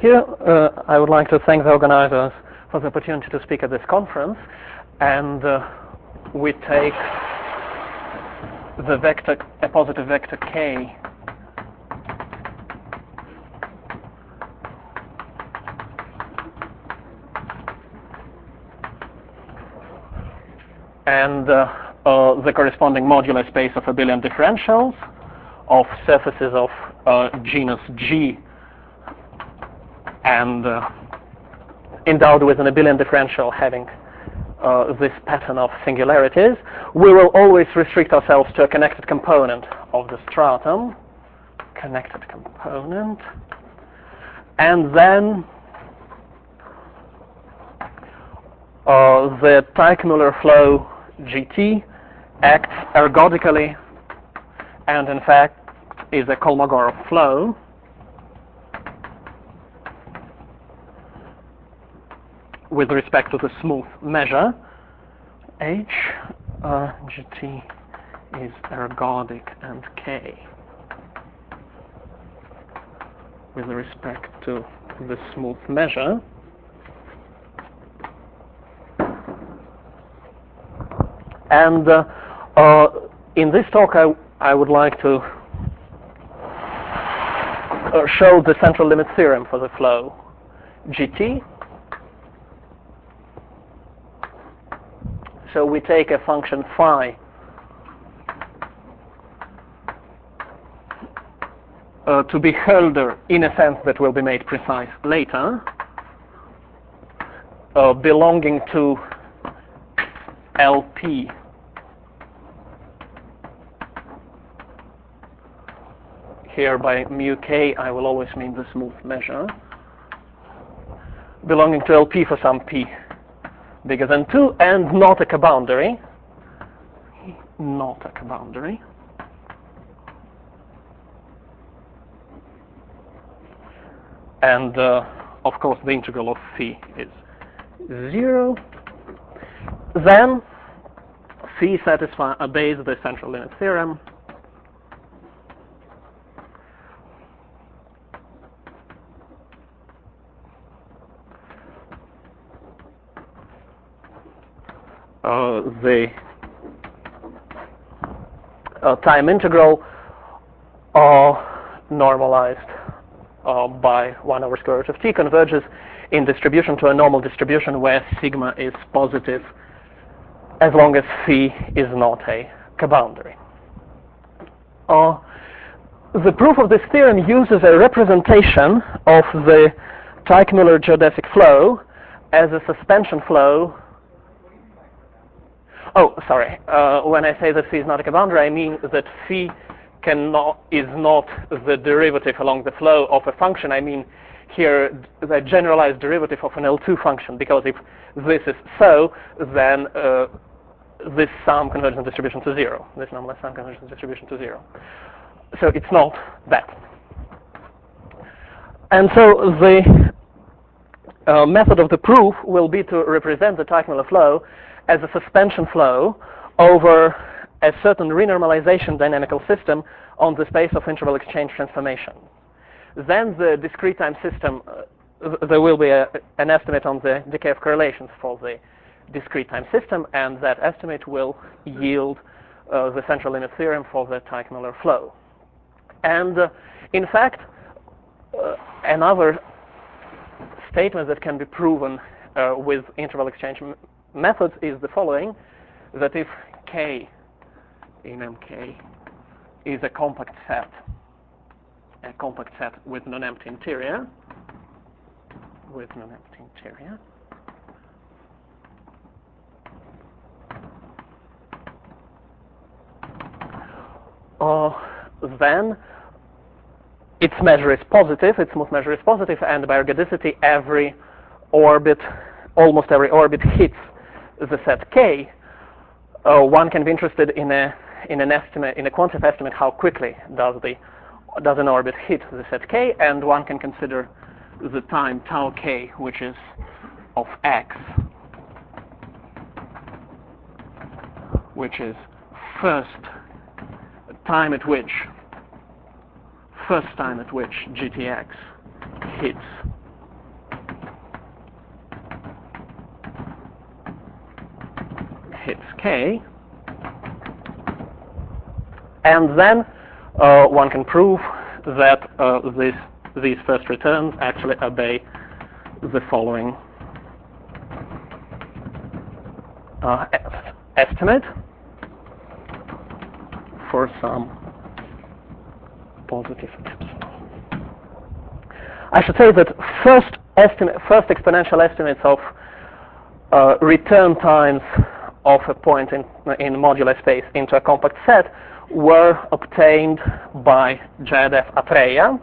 you. I would like to thank the organizers for the opportunity to speak at this conference. And we take the vector, a positive vector k, and the corresponding modular space of abelian differentials of surfaces of genus G and endowed with an abelian differential having this pattern of singularities. We will always restrict ourselves to a connected component of the stratum, connected component, and then the Teichmuller flow GT acts ergodically and in fact is a Kolmogorov flow with respect to the smooth measure H. GT is ergodic and K with respect to the smooth measure. And in this talk I would like to show the central limit theorem for the flow GT. So we take a function phi to be Hölder in a sense that will be made precise later, belonging to LP here by mu k I will always mean the smooth measure, belonging to LP for some p bigger than 2 and not a coboundary. Not a coboundary. And of course the integral of phi is 0. Then phi obeys the central limit theorem. The time integral normalized by 1 over square root of t converges in distribution to a normal distribution where sigma is positive as long as phi is not a coboundary. The proof of this theorem uses a representation of the Teichmuller geodesic flow as a suspension flow. Oh, sorry. When I say that phi is not a coboundary, I mean that phi is not the derivative along the flow of a function. I mean here the generalized derivative of an L2 function, because if this is so, then this sum converges in distribution to 0. This normalized sum converges in distribution to 0. So it's not that. And so the method of the proof will be to represent the Teichmuller flow as a suspension flow over a certain renormalization dynamical system on the space of interval exchange transformation. Then the discrete time system, there will be an estimate on the decay of correlations for the discrete time system, and that estimate will yield the central limit theorem for the Teichmuller flow. And in fact, another statement that can be proven with interval exchange methods is the following: that if K in MK is a compact set with non-empty interior, then its measure is positive, its smooth measure is positive, and by ergodicity almost every orbit hits the set K. One can be interested in an estimate, in a quantitative estimate, how quickly does an orbit hit the set K, and one can consider the time tau K, which is of x, which is first time at which GTX hits K, and then one can prove that these first returns actually obey the following estimate for some positive epsilon. I should say that first exponential estimates of return times of a point in modular space into a compact set were obtained by Jaydev Atreya,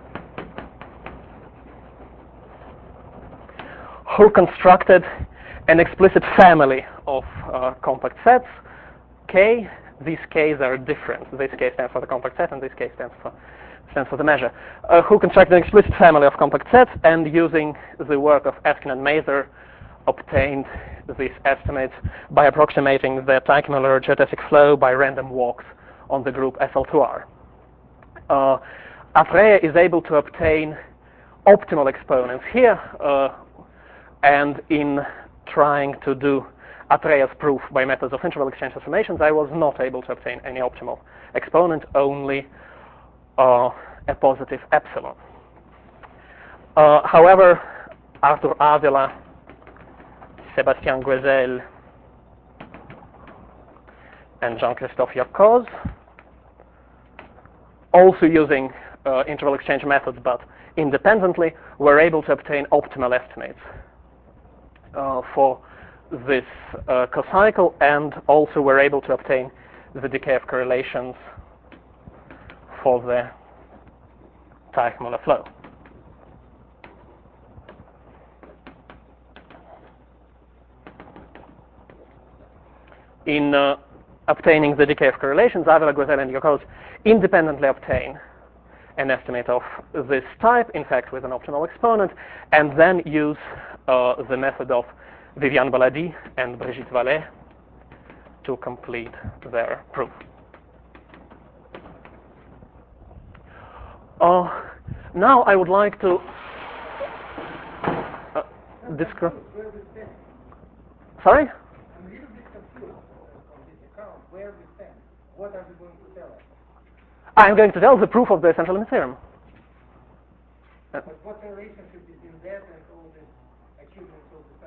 who constructed an explicit family of compact sets, K. These K's are different. This K stands for the compact set, and this K stands for the measure. Who constructed an explicit family of compact sets, and using the work of Eskin and Mazur, obtained these estimates by approximating the Teichmüller geodesic flow by random walks on the group SL2R. Atreya is able to obtain optimal exponents here, and in trying to do Atreya's proof by methods of interval exchange transformations, I was not able to obtain any optimal exponent, only a positive epsilon. However, Arthur Avila, Sébastien Guézel, and Jean-Christophe Yarkoz, also using interval exchange methods but independently, were able to obtain optimal estimates for this cocycle, and also were able to obtain the decay of correlations for the Teichmüller flow. In obtaining the decay of correlations, Avila, Guézel, and Yarkoz independently obtain an estimate of this type, in fact with an optimal exponent, and then use the method of Viviane Baladi and Brigitte Vallée to complete their proof. Now I would like to describe. Sorry? I'm a little bit confused on this account. Where we stand? What are you going to tell us? I'm going to tell the proof of the central limit theorem. But what relationship between that and all this achievements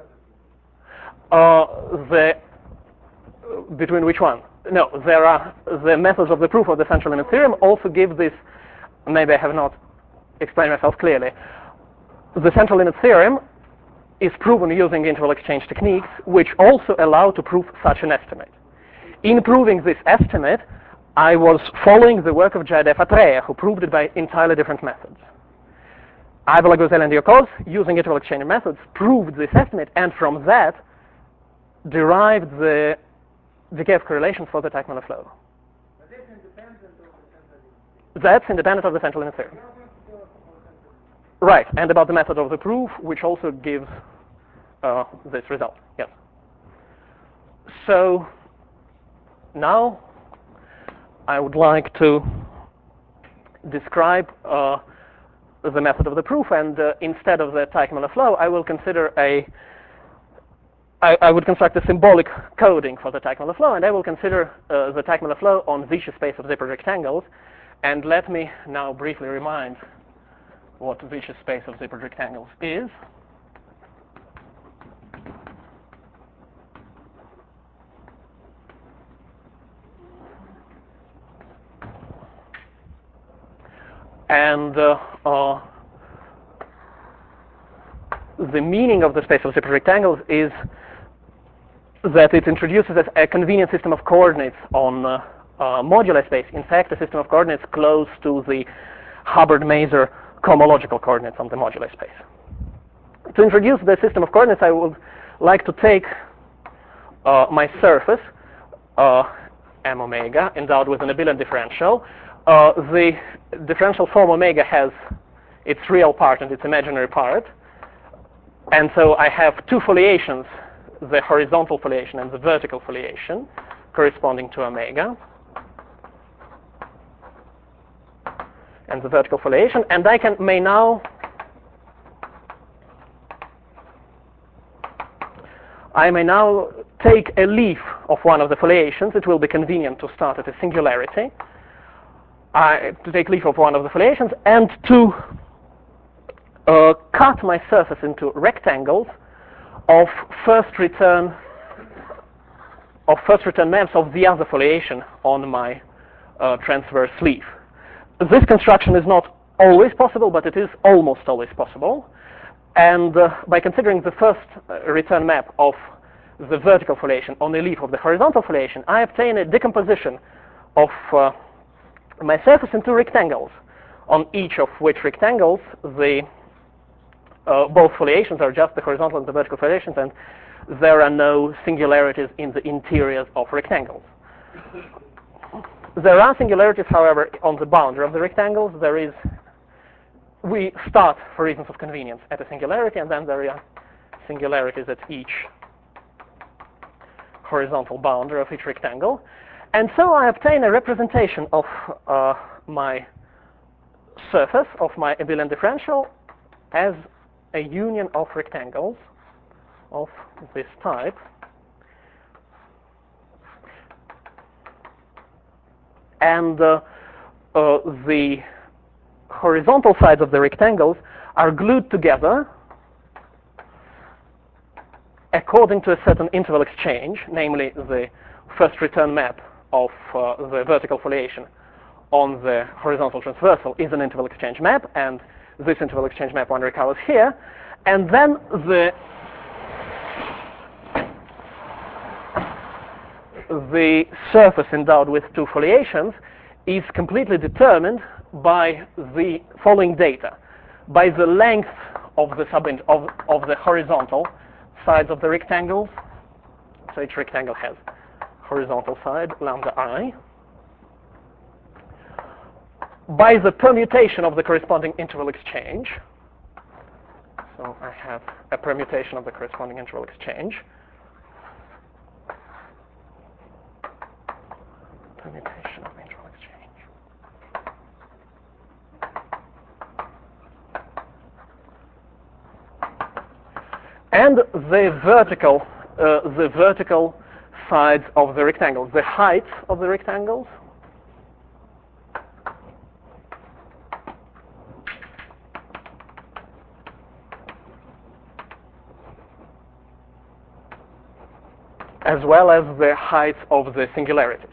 of the other people? Between which one? No, there are the methods of the proof of the central limit theorem also give this. Maybe I have not explained myself clearly. The central limit theorem is proven using interval exchange techniques, which also allow to prove such an estimate. In proving this estimate, I was following the work of Jaydev Atreya, who proved it by entirely different methods. Avila, Guézel, and Yarkoz, using interval exchange methods, proved this estimate, and from that derived the decay of correlation for the Teichmüller flow. But that's independent of the central limit theorem. That's independent of the central limit theorem. Right, and about the method of the proof, which also gives this result. Yes. So now I would like to describe the method of the proof, and instead of the Teichmüller flow, I will consider I would construct a symbolic coding for the Teichmüller flow, and I will consider the Teichmüller flow on vicious space of zipper rectangles. And let me now briefly remind what vicious space of zipper rectangles is. And the meaning of the space of zipper rectangles is that it introduces a convenient system of coordinates on modular space. In fact, a system of coordinates close to the Hubbard-Mazur cohomological coordinates on the modular space. To introduce the system of coordinates, I would like to take my surface, m omega, endowed with an abelian differential. The differential form omega has its real part and its imaginary part. And so I have two foliations, the horizontal foliation and the vertical foliation, corresponding to omega. And the vertical foliation, and I may now take a leaf of one of the foliations, it will be convenient to start at a singularity, to take leave of one of the foliations, and to cut my surface into rectangles of first return maps of the other foliation on my transverse leaf. This construction is not always possible, but it is almost always possible. And by considering the first return map of the vertical foliation on the leaf of the horizontal foliation, I obtain a decomposition of my surface into rectangles, on each of which rectangles the both foliations are just the horizontal and the vertical foliations, and there are no singularities in the interiors of rectangles. There are singularities, however, on the boundary of the rectangles. We start, for reasons of convenience, at a singularity, and then there are singularities at each horizontal boundary of each rectangle. And so I obtain a representation of my surface, of my abelian differential, as a union of rectangles of this type. And the horizontal sides of the rectangles are glued together according to a certain interval exchange, namely the first return map of the vertical foliation on the horizontal transversal is an interval exchange map, and this interval exchange map one recovers here, and then the surface endowed with two foliations is completely determined by the following data: by the length of the of the horizontal sides of the rectangles. So each rectangle has horizontal side lambda I, by the permutation of the corresponding interval exchange. So I have a permutation of the corresponding interval exchange. Permutation of the interval exchange. And the vertical sides of the rectangles, the heights of the rectangles. As well as the heights of the singularities.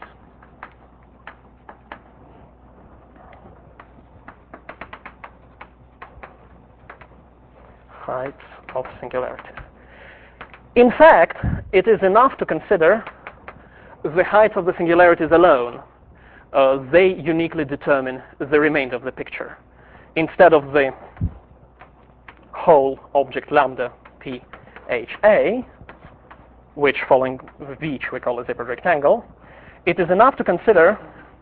Heights of singularities. In fact, it is enough to consider the heights of the singularities alone. They uniquely determine the remainder of the picture. Instead of the whole object lambda PHA, which following V we call a zippered rectangle, it is enough to consider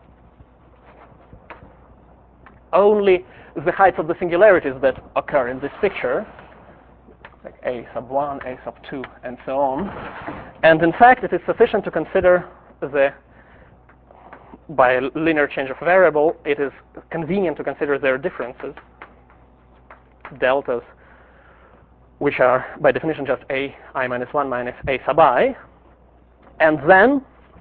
only the heights of the singularities that occur in this picture, like A sub 1, A sub 2, and so on. And in fact, it is sufficient to consider by a linear change of variable, it is convenient to consider their differences, deltas, which are by definition just A I minus 1 minus A sub I, and then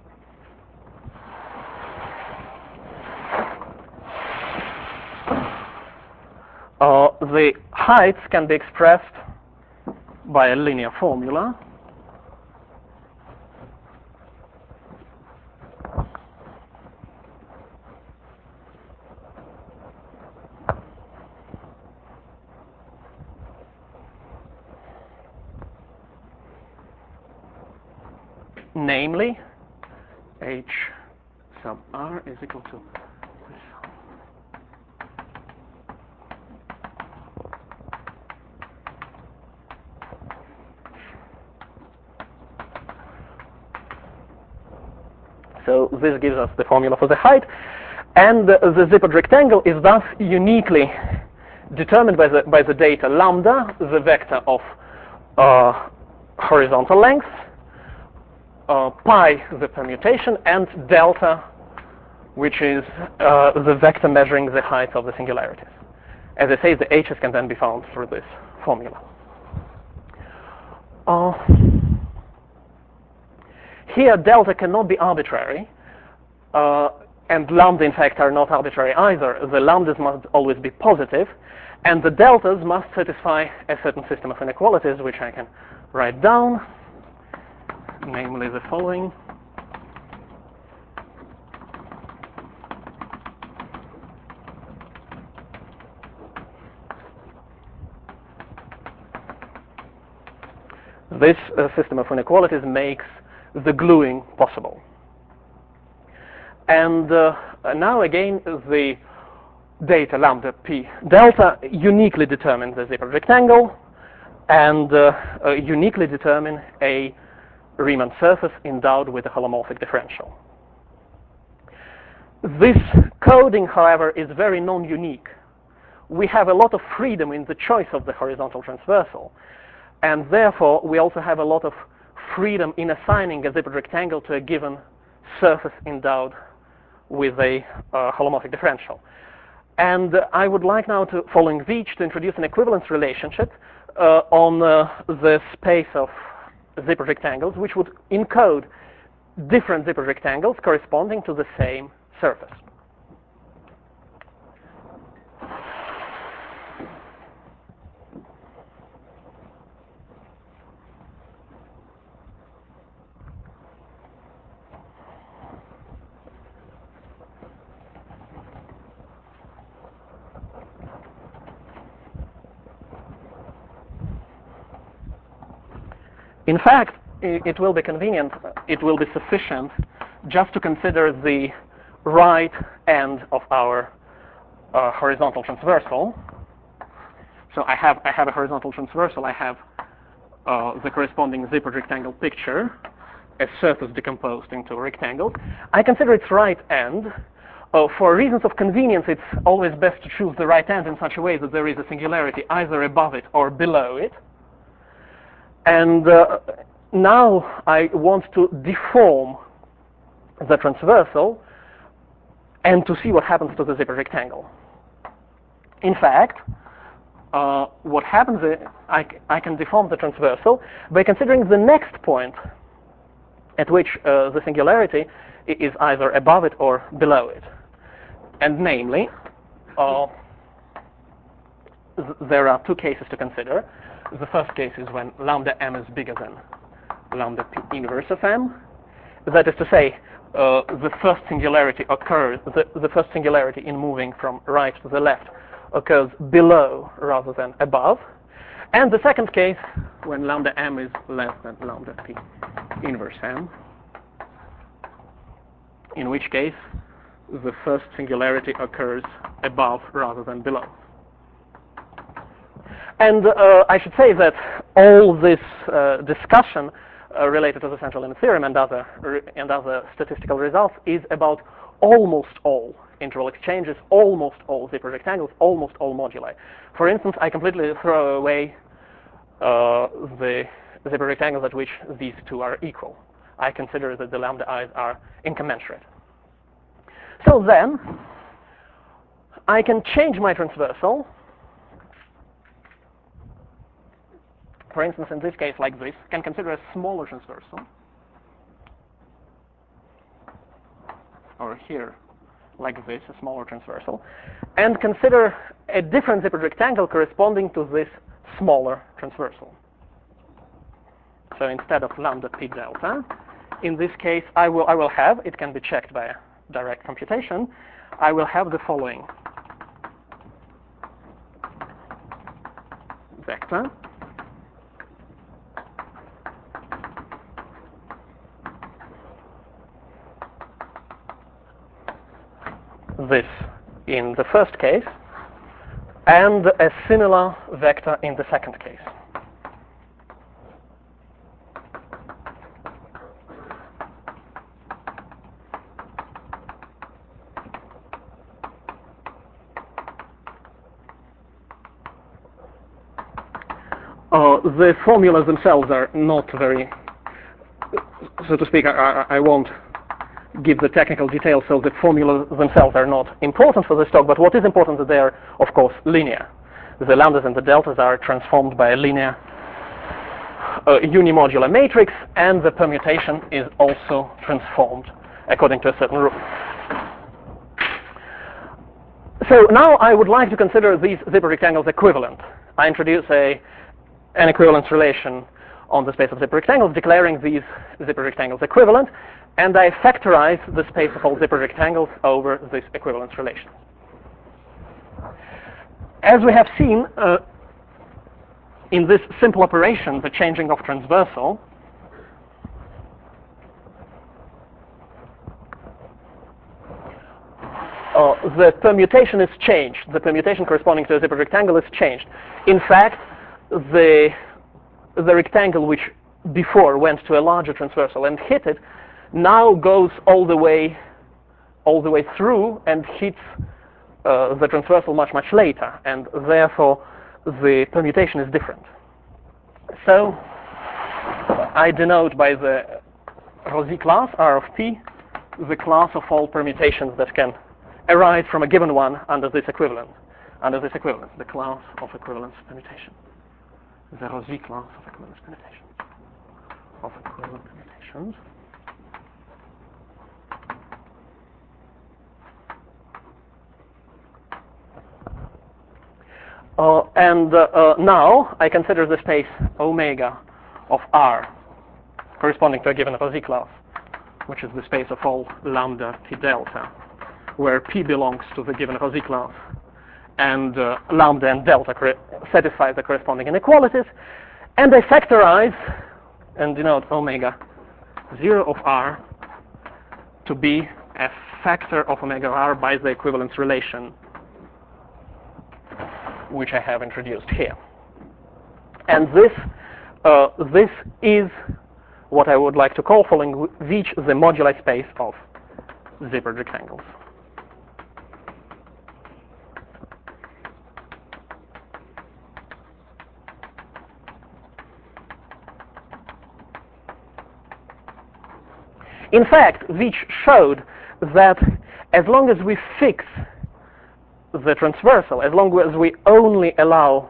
the heights can be expressed by a linear formula. Namely, H sub R is equal to this. So this gives us the formula for the height, and the zippered rectangle is thus uniquely determined by the data lambda, the vector of horizontal length, pi, the permutation, and delta, which is the vector measuring the height of the singularities. As I say, the h's can then be found through this formula. Here, delta cannot be arbitrary, and lambda, in fact, are not arbitrary either. The lambdas must always be positive, and the deltas must satisfy a certain system of inequalities, which I can write down, namely the following. This system of inequalities makes the gluing possible. And now again, the data lambda p delta uniquely determine the zippered rectangle and uniquely determine a Riemann surface endowed with a holomorphic differential. This coding, however, is very non-unique. We have a lot of freedom in the choice of the horizontal transversal, and therefore we also have a lot of freedom in assigning a zippered rectangle to a given surface endowed with a holomorphic differential. And I would like now, following Veitch, to introduce an equivalence relationship on the space of zippered rectangles, which would encode different zippered rectangles corresponding to the same surface. In fact, it will be convenient, it will be sufficient just to consider the right end of our horizontal transversal. So I have a horizontal transversal, I have the corresponding zippered rectangle picture, a surface decomposed into rectangles. I consider its right end. For reasons of convenience, it's always best to choose the right end in such a way that there is a singularity either above it or below it. And now I want to deform the transversal and to see what happens to the zippered rectangle. In fact, what happens is I can deform the transversal by considering the next point at which the singularity is either above it or below it. And namely, there are two cases to consider. The first case is when lambda m is bigger than lambda p inverse of m. That is to say, the first singularity occurs, the first singularity in moving from right to the left occurs below rather than above. And the second case, when lambda m is less than lambda p inverse m, in which case the first singularity occurs above rather than below. And I should say that all this discussion related to the central limit theorem and other statistical results is about almost all interval exchanges, almost all zippered rectangles, almost all moduli. For instance, I completely throw away the zippered rectangles at which these two are equal. I consider that the lambda i's are incommensurate. So then, I can change my transversal. For instance, in this case, like this, can consider a smaller transversal. Or here, like this, a smaller transversal. And consider a different zippered rectangle corresponding to this smaller transversal. So instead of lambda p delta, in this case, I will have, it can be checked by a direct computation, I will have the following vector. This in the first case, and a similar vector in the second case. The formulas themselves are not very, so to speak, I won't give the technical details, so the formulas themselves are not important for this talk, but what is important is that they are, of course, linear. The lambdas and the deltas are transformed by a linear unimodular matrix, and the permutation is also transformed according to a certain rule. So now I would like to consider these zipper rectangles equivalent. I introduce an equivalence relation on the space of zipper rectangles, declaring these zipper rectangles equivalent, and I factorize the space of all zipper rectangles over this equivalence relation. As we have seen in this simple operation, the changing of transversal, the permutation is changed. The permutation corresponding to a zipper rectangle is changed. In fact, the rectangle which before went to a larger transversal and hit it now goes all the way through and hits the transversal much later, and therefore the permutation is different. So I denote by the Rosy class, R of P, the class of all permutations that can arise from a given one under this equivalence, the class of equivalence permutation. The Rosy class of equivalence permutation. Of equivalent permutations. Now I consider the space omega of R corresponding to a given Rosy class, which is the space of all lambda P delta, where P belongs to the given Rosy class, and lambda and delta satisfy the corresponding inequalities, and I factorize and denote omega 0 of R to be a factor of omega R by the equivalence relation which I have introduced here. And this is what I would like to call, following which, the moduli space of zippered rectangles. In fact, Veitch showed that as long as we fix the transversal, as long as we only allow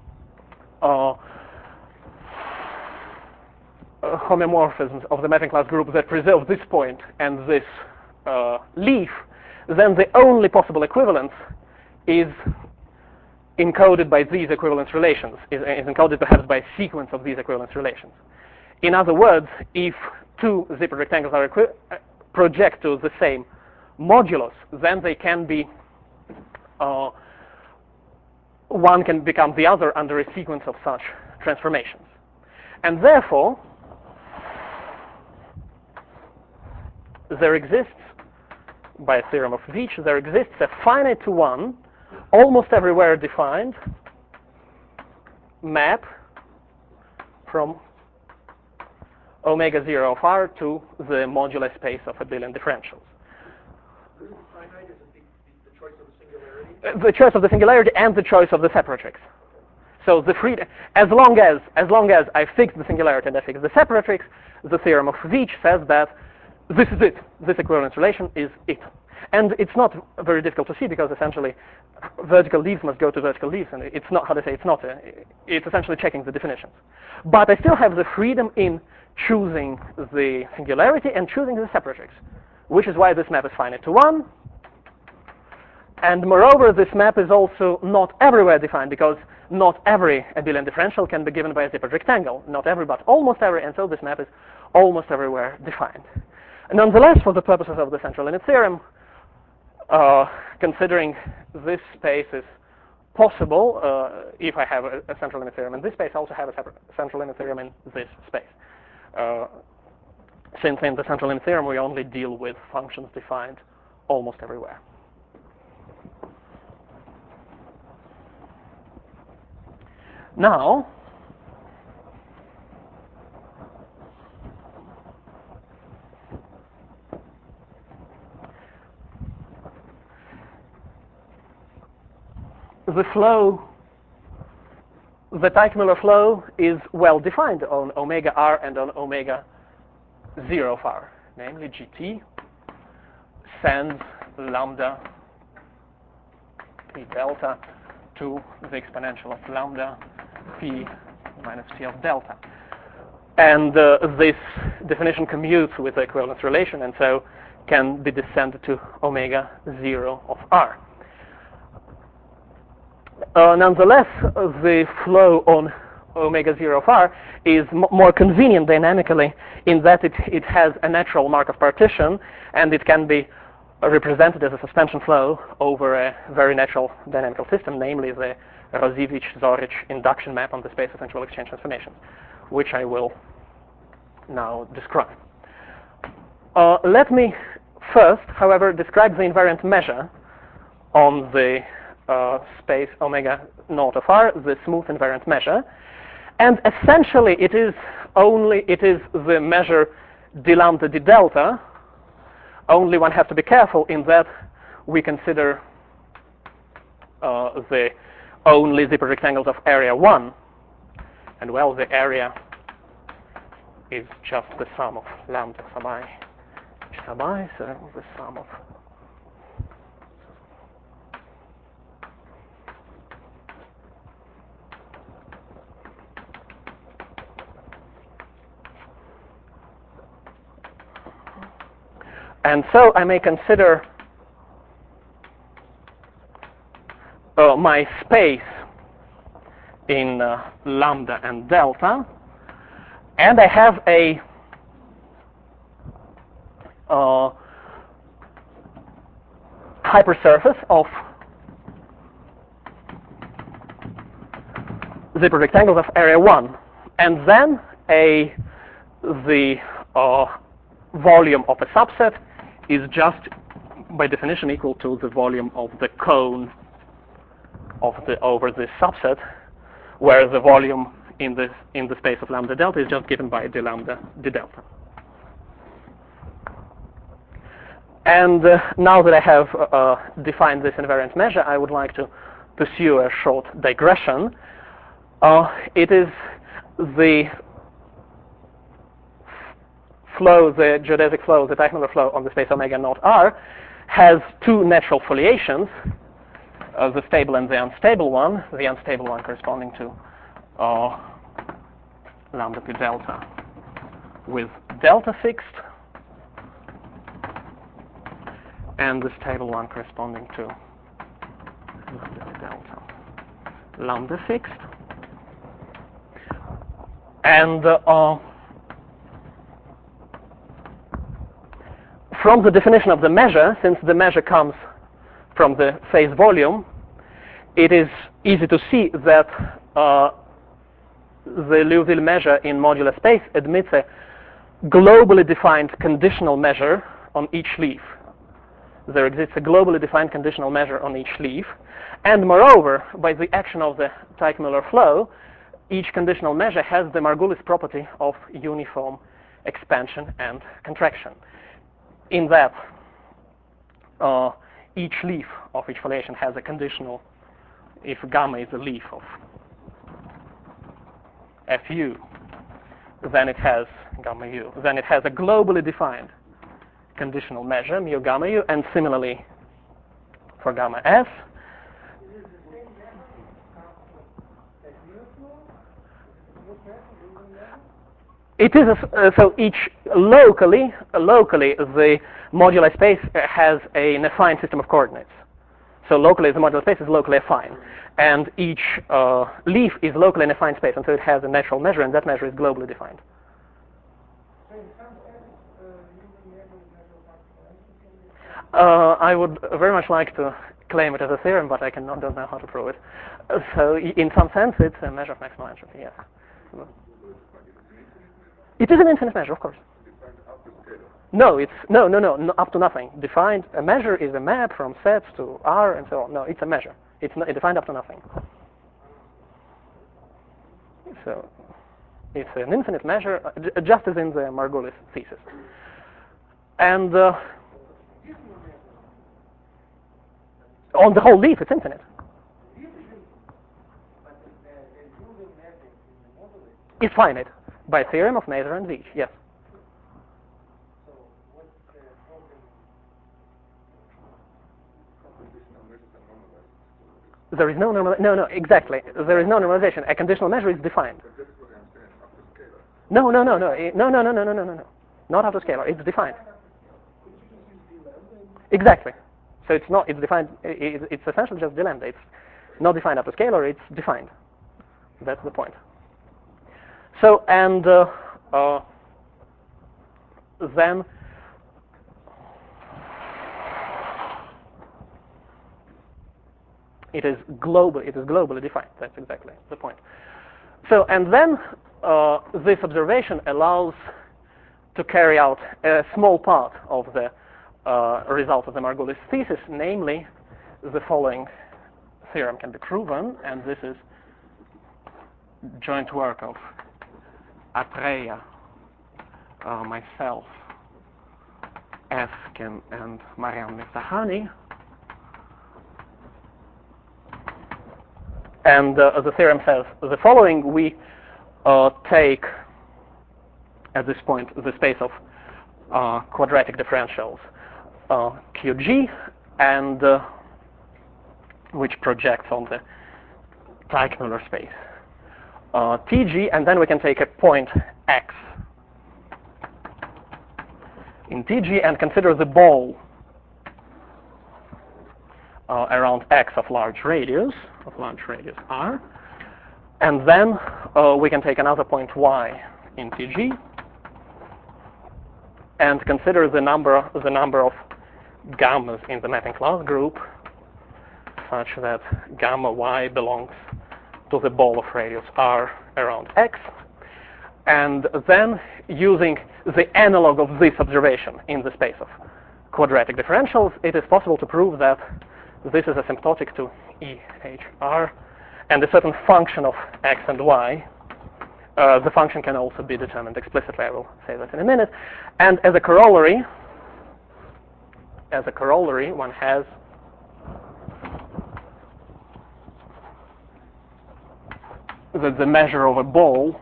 homomorphisms of the mapping class group that preserve this point and this leaf, then the only possible equivalence is encoded by these equivalence relations, is encoded perhaps by a sequence of these equivalence relations. In other words, if two zipper rectangles are project to the same modulus, then they can be one can become the other under a sequence of such transformations. And therefore, there exists, by a theorem of Veitch, there exists a finite to one, almost everywhere defined map from omega 0 of R to the modular space of a billion differentials. Finite is the choice of the singularity? The choice of the singularity and the choice of the separatrix. So the freedom, as long as I fix the singularity and I fix the separatrix, the theorem of Veitch says that this is it. This equivalence relation is it. And it's not very difficult to see because essentially vertical leaves must go to vertical leaves, and it's not, how to say, it's essentially checking the definitions. But I still have the freedom in choosing the singularity and choosing the separatrix, which is why this map is finite to one. And moreover, this map is also not everywhere defined, because not every abelian differential can be given by a zippered rectangle. Not every, but almost every, and so this map is almost everywhere defined. Nonetheless, for the purposes of the central limit theorem, considering this space is possible, if I have a central limit theorem in this space, I also have a separate central limit theorem in this space. Since in the central limit theorem we only deal with functions defined almost everywhere. Now, the flow, the Teichmüller flow is well defined on omega r and on omega 0 of r, namely gt sends lambda p delta to the exponential of lambda p minus t of delta. And this definition commutes with the equivalence relation, and so can be descended to omega 0 of r. Nonetheless, the flow on omega 0 of r is more convenient dynamically in that it has a natural Markov partition, and it can be represented as a suspension flow over a very natural dynamical system, namely the Rossivich-Zorich induction map on the space of interval exchange transformations, which I will now describe. Let me first, however, describe the invariant measure on the space omega naught of r, the smooth invariant measure. And essentially, it is the measure d lambda d delta. Only one has to be careful in that we consider the only zipper rectangles of area 1. And well, the area is just the sum of lambda sub I, so the sum of and so I may consider my space in lambda and delta, and I have a hypersurface of zipper rectangles of area 1, and then the volume of a subset is just by definition equal to the volume of the cone over this subset, where the volume in the space of lambda delta is just given by d lambda d delta. And now that I have defined this invariant measure, I would like to pursue a short digression. It is the flow, the geodesic flow, the Teichmuller flow on the space omega naught r has two natural foliations, the stable and the unstable one corresponding to lambda p delta with delta fixed, and the stable one corresponding to lambda p delta lambda fixed. And from the definition of the measure, since the measure comes from the phase volume, it is easy to see that the Liouville measure in modular space admits a globally defined conditional measure on each leaf. There exists a globally defined conditional measure on each leaf, and moreover, by the action of the Teichmuller flow, each conditional measure has the Margulis property of uniform expansion and contraction, in that each leaf of each foliation has a conditional, if gamma is a leaf of Fu, then it has gamma u. Then it has a globally defined conditional measure, mu gamma u, and similarly for gamma s. It is so each locally the modular space has an affine system of coordinates. So locally the modular space is locally affine, and each leaf is locally an affine space, and so it has a natural measure, and that measure is globally defined. I would very much like to claim it as a theorem, but I don't know how to prove it. So in some sense, it's a measure of maximal entropy. Yes. It is an infinite measure, of course. No, it's no, up to nothing. Defined, a measure is a map from sets to R and so on. No, it's a measure. It's not, defined up to nothing. So it's an infinite measure, just as in the Margulis thesis. And on the whole leaf, it's infinite. It's finite by theorem of Naser and Veach. Yes. There is no normal. No, exactly. There is no normalization. A conditional measure is defined. No, no, no, no, no, no, no, no, no, no, no, no. Not after scalar. It's defined. Exactly. So it's not. It's defined. It's essentially just d lambda. It's not defined after scalar. It's defined. That's the point. So and then it is globally defined. That's exactly the point. So and then this observation allows to carry out a small part of the result of the Margulis thesis, namely the following theorem can be proven, and this is joint work of Atreya, myself, Eskin, and Mariam Miftahani. And the theorem says the following: we take at this point the space of quadratic differentials QG, and which projects on the Teichmüller space TG, and then we can take a point X in TG and consider the ball around X of large radius R, and then we can take another point Y in TG and consider the number of gammas in the mapping class group such that gamma Y belongs to the ball of radius R around X, and then using the analog of this observation in the space of quadratic differentials, it is possible to prove that this is asymptotic to EHR, and a certain function of X and Y. The function can also be determined explicitly. I will say that in a minute. And as a corollary, one has that the measure of a ball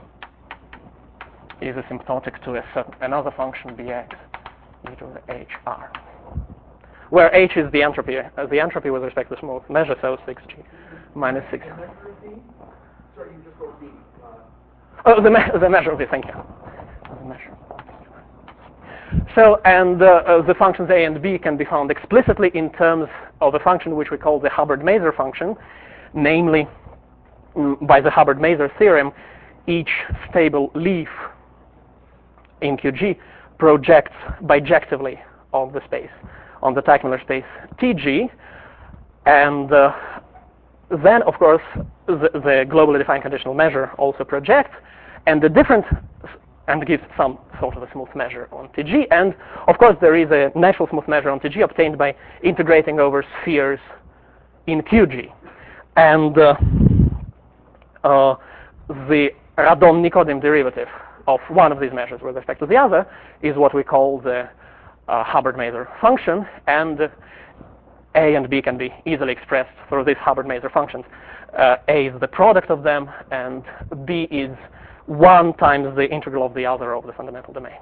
is asymptotic to another function Bx e to the HR, where H is the entropy with respect to smooth measure, so 6G minus 6. Sorry, you just wrote B. Oh, the measure of B, thank you. The measure. So, and the functions A and B can be found explicitly in terms of a function which we call the Hubbard-Maser function, namely, by the Hubbard-Maser theorem, each stable leaf in QG projects bijectively on the space, on the Teichmüller space TG, and then, of course, the globally defined conditional measure also projects, and the difference, and gives some sort of a smooth measure on TG, and of course there is a natural smooth measure on TG obtained by integrating over spheres in QG, and the Radon-Nikodym derivative of one of these measures with respect to the other is what we call the Hubbard-Maser function, and A and B can be easily expressed through these Hubbard-Maser functions. A is the product of them, and B is 1 times the integral of the other of the fundamental domain.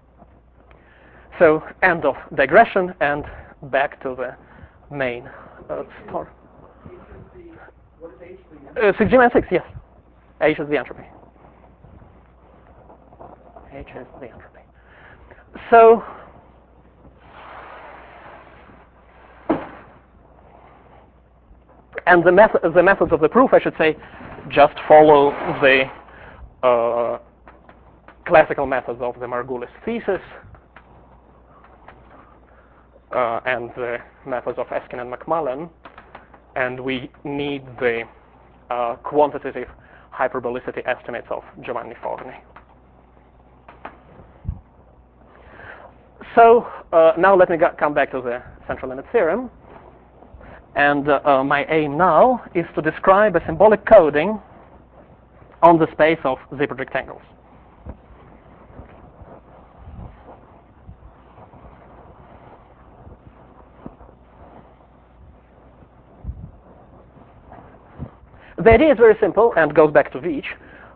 So, end of digression, and back to the main story. What is H again? 6G minus 6, yes. H is the entropy. H is the entropy. So, and the methods of the proof, I should say, just follow the classical methods of the Margulis thesis and the methods of Eskin and McMullen, and we need the quantitative hyperbolicity estimates of Giovanni Forni. So now let me come back to the central limit theorem. And my aim now is to describe a symbolic coding on the space of zippered rectangles. The idea is very simple and goes back to Veitch.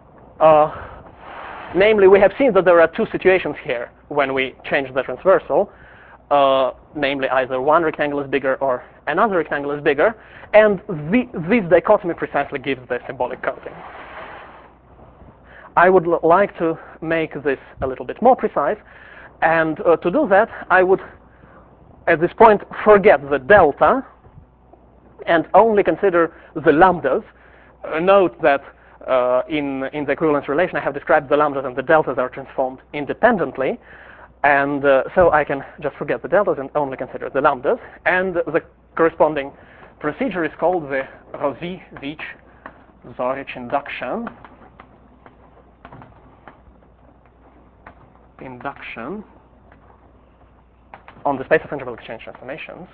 Namely, we have seen that there are 2 situations here when we change the transversal. Namely, either one rectangle is bigger or another rectangle is bigger, and this dichotomy precisely gives the symbolic coding. I would like to make this a little bit more precise, and to do that, I would, at this point, forget the delta and only consider the lambdas. Note that in the equivalence relation, I have described the lambdas and the deltas are transformed independently, and so I can just forget the deltas and only consider the lambdas. And the corresponding procedure is called the Rossy-Veach-Zoritch induction. On the space of interval exchange transformations.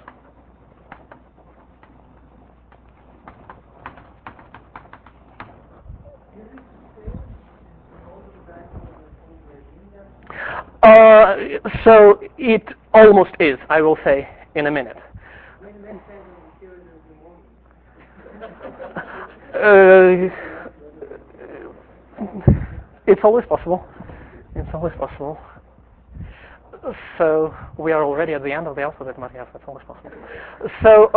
So it almost is, I will say in a minute. It's always possible. It's always possible. So we are already at the end of the alphabet, Matthias. That's always possible. So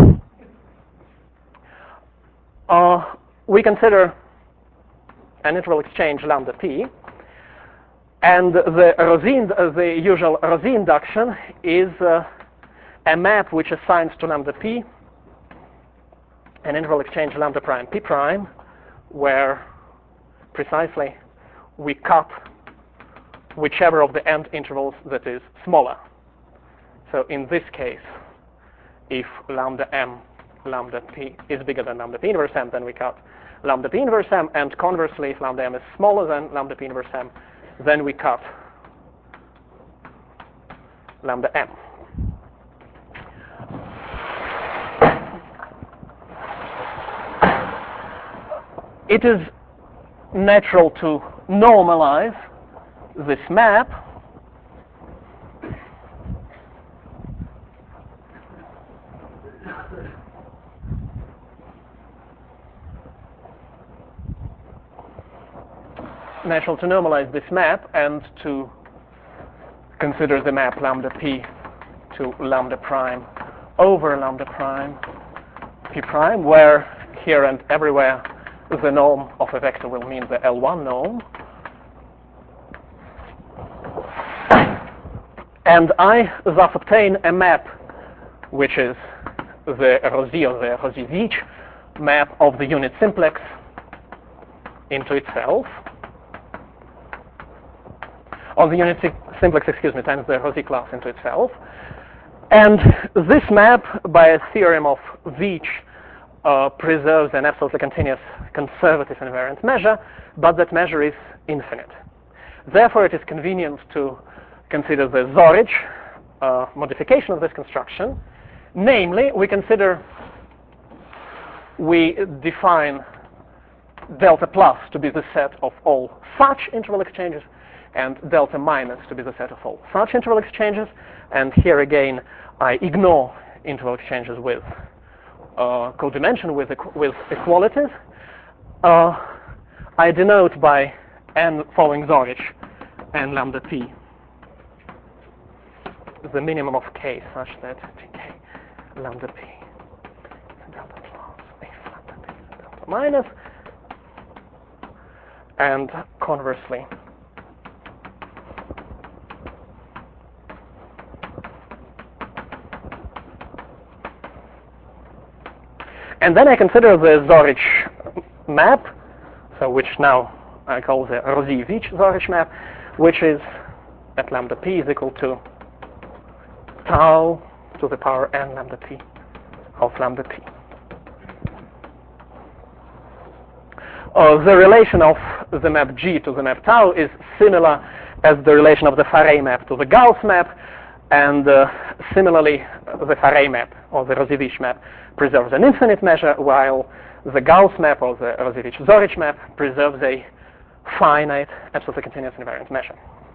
we consider an interval exchange lambda p, and the usual Rossy induction is a map which assigns to lambda p an interval exchange lambda prime p prime, where precisely we cut whichever of the end intervals that is smaller. So in this case, if lambda m, lambda p is bigger than lambda p inverse m, then we cut lambda p inverse m, and conversely, if lambda m is smaller than lambda p inverse m, then we cut lambda m. It is natural to normalize this map and to consider the map lambda p to lambda prime over lambda prime p prime, where here and everywhere the norm of a vector will mean the L1 norm. And I thus obtain a map which is the Rossy or the Rossy-Veach map of the unit simplex into itself, of the unit simplex, times the Rossy class into itself. And this map, by a theorem of Veach, preserves an absolutely continuous conservative invariant measure, but that measure is infinite. Therefore, it is convenient to consider the Zoritch modification of this construction. Namely, we define delta plus to be the set of all such interval exchanges, and delta minus to be the set of all such interval exchanges. And here again, I ignore interval exchanges with codimension, with equalities. I denote by n following Zoritch n lambda p the minimum of k such that k lambda p delta plus if lambda p delta minus, and conversely and then I consider the Zoritch map, so which now I call the Rossy-Veach Zoritch map, which is at lambda p is equal to tau to the power n lambda p of lambda p. The relation of the map G to the map tau is similar as the relation of the Farey map to the Gauss map, and similarly the Farey map or the Rossy-Veach map preserves an infinite measure, while the Gauss map or the Rossy-Veach-Zoritch map preserves a finite absolutely continuous invariant measure.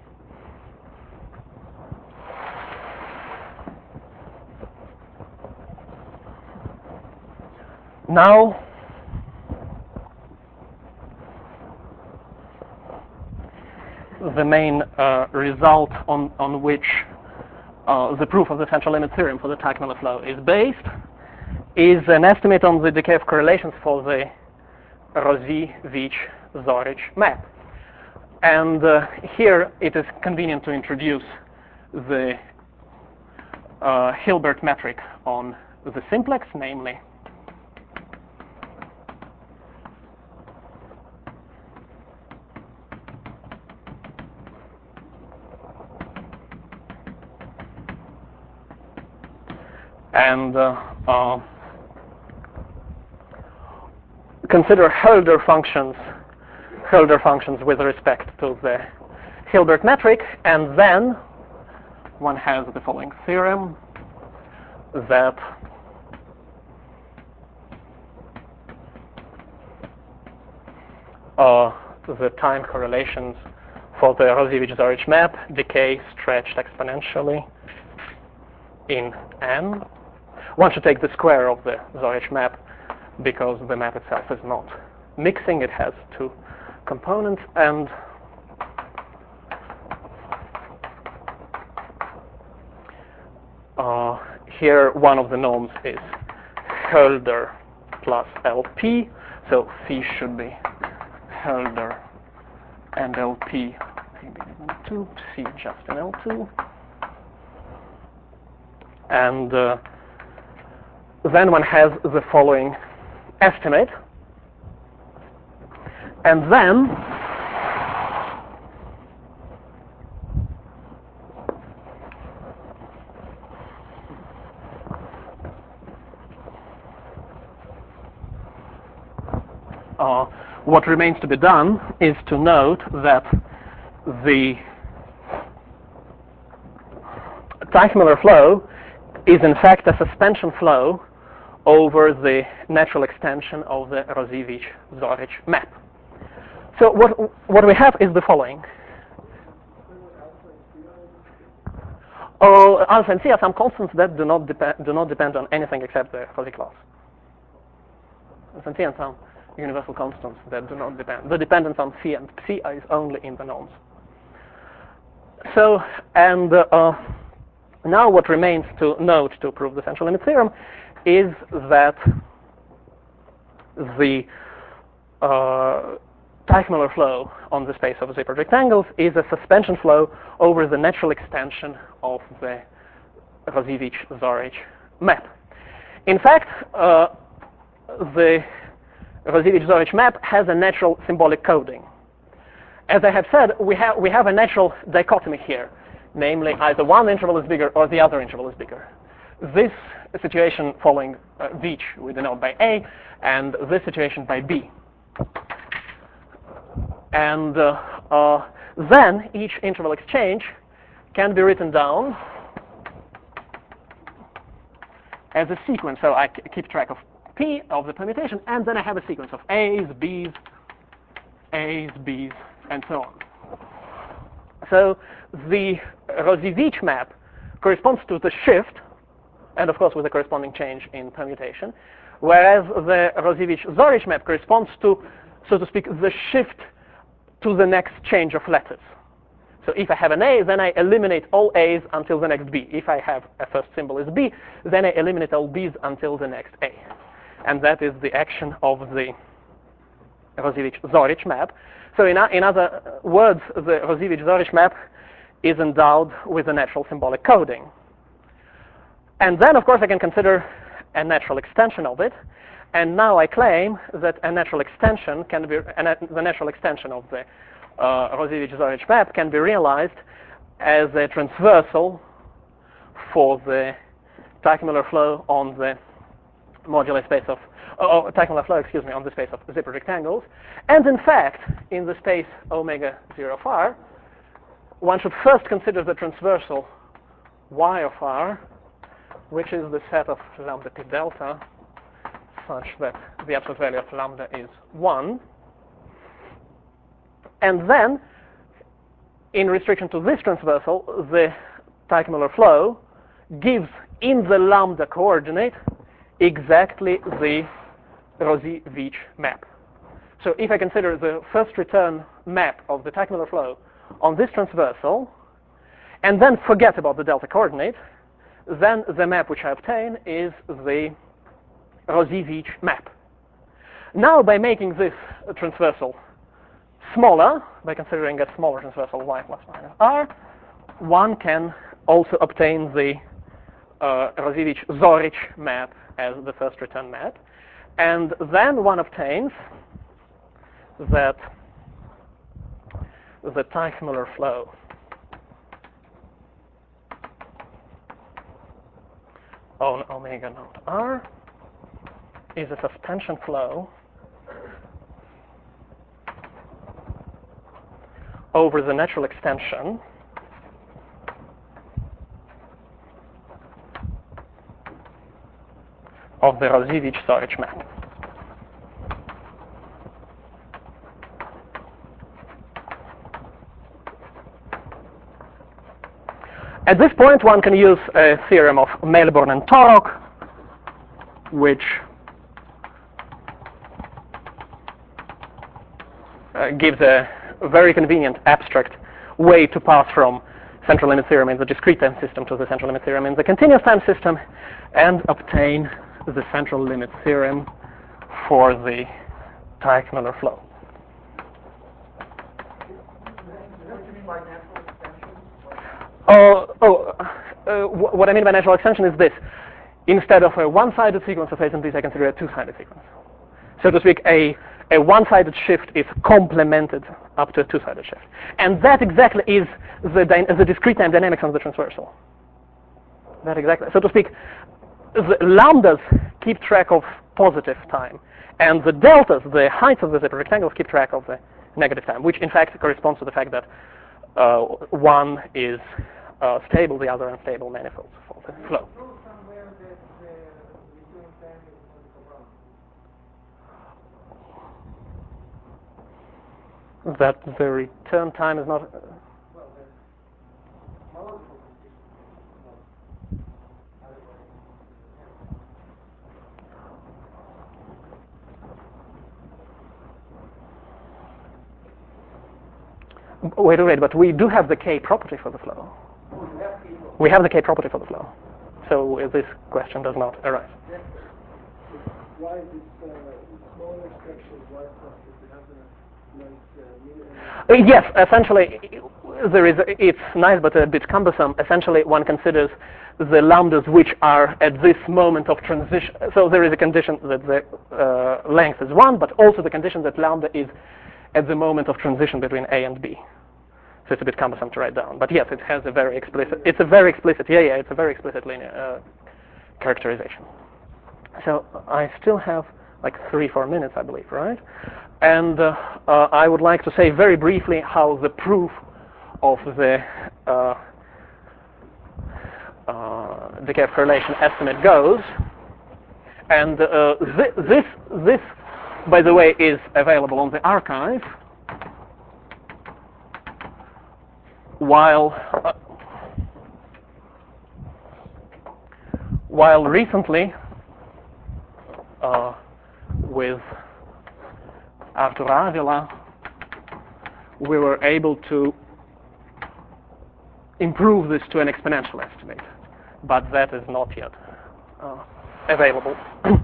Now, the main result on which the proof of the central limit theorem for the Teichmüller flow is based is an estimate on the decay of correlations for the Rossy-Veach-Zoritch map. And here it is convenient to introduce the Hilbert metric on the simplex, namely and consider Hölder functions with respect to the Hilbert metric, and then one has the following theorem that the time correlations for the Rosevich-Zorich map decay stretched exponentially in n. One should take the square of the Zorich map because the map itself is not mixing. It has two components, and here one of the norms is Hölder plus LP, so phi should be Hölder and LP maybe in L2, C just in L2. And then one has the following estimate, and then what remains to be done is to note that the Teichmüller flow is in fact a suspension flow over the natural extension of the Rosevich-Zorich map. So what we have is the following. Alpha and C are some constants that do not depend on anything except the Rosy class. Alpha and C and some universal constants that do not depend. The dependence on phi and psi is only in the norms. So, and now what remains to note to prove the central limit theorem is that the Teichmüller flow on the space of zippered rectangles is a suspension flow over the natural extension of the Rosevich-Zorich map. In fact, the Rosevich-Zorich map has a natural symbolic coding. As I have said, we have a natural dichotomy here, namely either one interval is bigger or the other interval is bigger. This situation following Veitch we denote by A, and this situation by B. And then each interval exchange can be written down as a sequence. So I keep track of P of the permutation, and then I have a sequence of A's, B's, and so on. So the Rosevich map corresponds to the shift, and of course with a corresponding change in permutation, whereas the Rosevich-Zorich map corresponds to, so to speak, the shift to the next change of letters. So if I have an A, then I eliminate all A's until the next B. If I have a first symbol is B, then I eliminate all B's until the next A. And that is the action of the Rosevich-Zorich map. So in other words, the Rosevich-Zorich map is endowed with a natural symbolic coding. And then, of course, I can consider a natural extension of it. And now I claim that a natural extension can be, the natural extension of the Rosevich-Zorich map can be realized as a transversal for the Teichmüller flow on the modular space of, Teichmüller flow, excuse me, on the space of zippered rectangles. And in fact, in the space omega 0 of r, one should first consider the transversal y of r, which is the set of lambda p delta, such that the absolute value of lambda is 1. And then, in restriction to this transversal, the Teichmüller flow gives in the lambda coordinate exactly the Rosevich map. So if I consider the first return map of the Teichmüller flow on this transversal, and then forget about the delta coordinate, then the map which I obtain is the Rosevich map. Now, by making this transversal smaller, by considering a smaller transversal y plus minus r, one can also obtain the Rosevich-Zorich map as the first return map. And then one obtains that the Teichmüller flow on omega naught r is a suspension flow over the natural extension of the Rosevich-Zorich map. At this point, one can use a theorem of Melbourne and Torok, which gives a very convenient abstract way to pass from central limit theorem in the discrete time system to the central limit theorem in the continuous time system and obtain the central limit theorem for the Teichmüller flow. What do you mean by natural extension? What I mean by natural extension is this. Instead of a one-sided sequence of A's and B's, I consider a two-sided sequence. So to speak, a one-sided shift is complemented up to a two-sided shift. And that exactly is the discrete time dynamics on the transversal. That exactly. So to speak, the lambdas keep track of positive time, and the deltas, the heights of the zipper rectangles, keep track of the negative time, which in fact corresponds to the fact that one is stable, the other unstable manifolds for the flow. Somewhere that the return time is not around. That the return time is not. Well, that's mallogical Wait, but we do have the K property for the flow. Oh, you have people. We have the K property for the flow. So this question does not arise. Why this smaller section, why does it have a nice Yes, essentially, it's nice but a bit cumbersome. Essentially, one considers the lambdas which are at this moment of transition. So there is a condition that the length is 1, but also the condition that lambda is at the moment of transition between A and B. So it's a bit cumbersome to write down. But yes, it has a very explicit, it's a very explicit linear characterization. So I still have like 3-4 minutes, I believe, right? And I would like to say very briefly how the proof of the decay of correlation estimate goes. And this, by the way, is available on the archive. While recently, with Arthur Avila, we were able to improve this to an exponential estimate, but that is not yet available.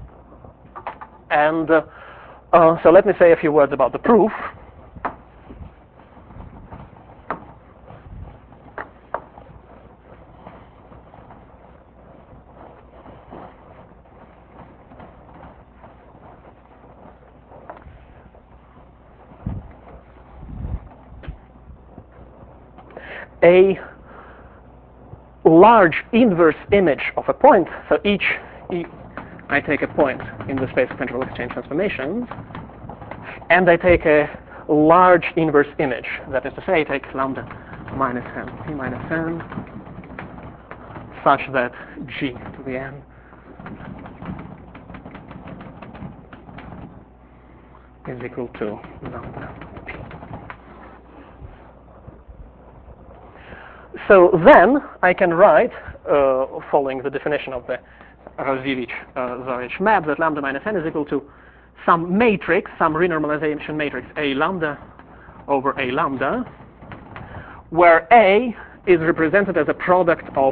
And so let me say a few words about the proof. A large inverse image of a point, so I take a point in the space of integral exchange transformations, and I take a large inverse image, that is to say, I take lambda minus n, p minus n, such that g to the n is equal to lambda p. So then I can write, following the definition of the Rosevich-Zorich map, that lambda minus n is equal to some matrix, some renormalization matrix, A lambda over A lambda, where A is represented as a product of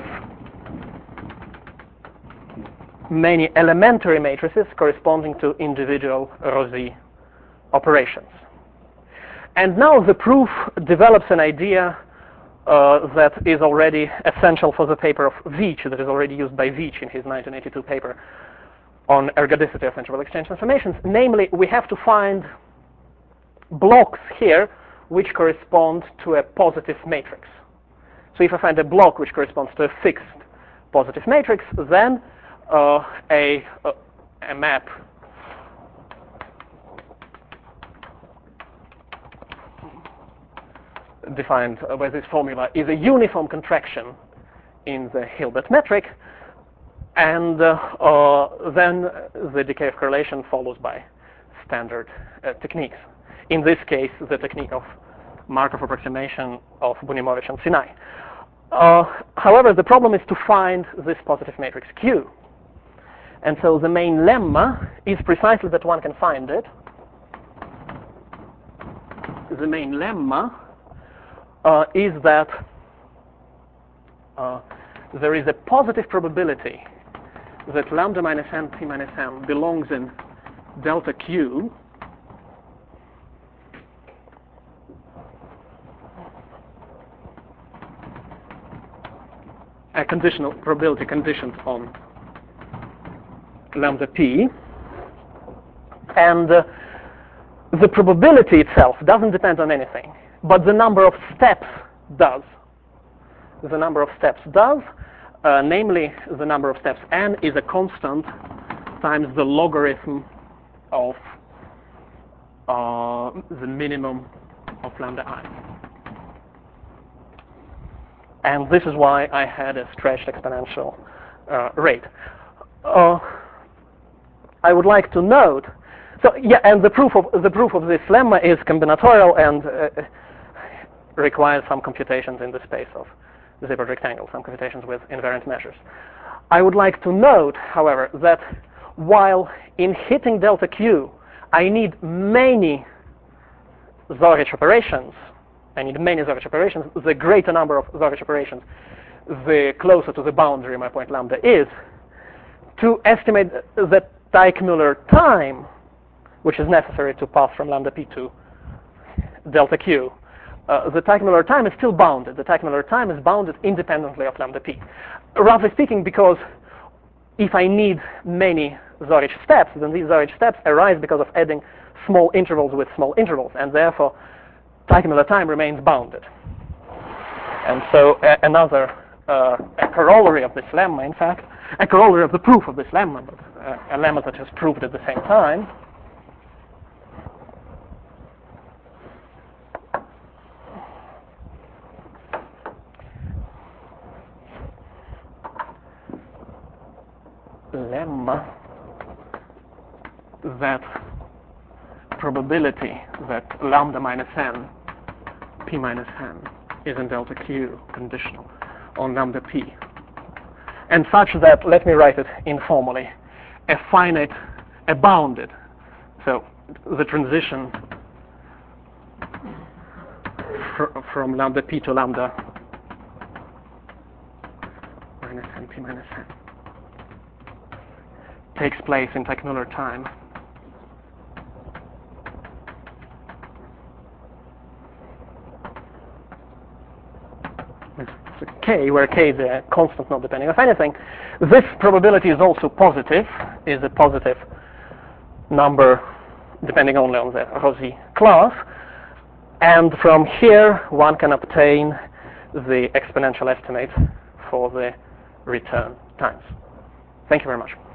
many elementary matrices corresponding to individual Rosy operations. And now the proof develops an idea that is already essential for the paper of Veach, that is already used by Veach in his 1982 paper on ergodicity of interval exchange transformations. Namely, we have to find blocks here which correspond to a positive matrix. So if I find a block which corresponds to a fixed positive matrix, then a map defined by this formula is a uniform contraction in the Hilbert metric, and then the decay of correlation follows by standard techniques. In this case, the technique of Markov approximation of Bunimovich and Sinai. However, the problem is to find this positive matrix Q. And so the main lemma is precisely that one can find it. The main lemma is that there is a positive probability that lambda minus n p minus m belongs in delta Q a conditional probability conditioned on lambda p, and the probability itself doesn't depend on anything, but the number of steps does. The number of steps does, namely the number of steps n is a constant times the logarithm of the minimum of lambda I. And this is why I had a stretched exponential rate. I would like to note, so yeah, and the proof of this lemma is combinatorial and requires some computations in the space of the zebra rectangle, some computations with invariant measures. I would like to note, however, that while in hitting delta Q, I need many Zorich operations. I need many Zorich operations. The greater number of Zorich operations, the closer to the boundary my point lambda is. To estimate the Teichmuller time, which is necessary to pass from lambda p to delta Q, the Teichmuller time is still bounded. The Teichmuller time is bounded independently of lambda p. Roughly speaking, because if I need many Zorich steps, then these Zorich steps arise because of adding small intervals with small intervals, and therefore Teichmuller time remains bounded. And so another a corollary of this lemma, in fact, a corollary of the proof of this lemma, but a lemma that is proved at the same time, lemma that probability that lambda minus n p minus n is in delta Q conditional on lambda p, and such that, let me write it informally, a bounded, so the transition from lambda p to lambda minus n p minus n takes place in Teichmuller time with k, where k is a constant not depending on anything. This probability is also positive, is a positive number depending only on the Rosy class, and from here one can obtain the exponential estimate for the return times. Thank you very much.